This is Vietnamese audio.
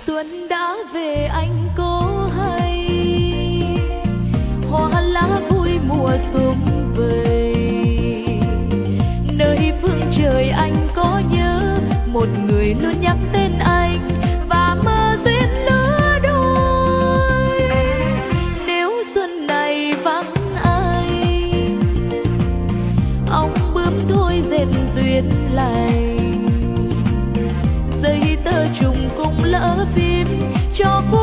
Xuân đã về anh có hay, hoa lá vui mùa xuân về. Nơi phương trời anh có nhớ một người luôn nhắc tên anh và mơ duyên lứa đôi. Nếu xuân này vắng anh, ong bướm thôi dệt duyên lành. Dây tơ trùng cũng lỡ phim cho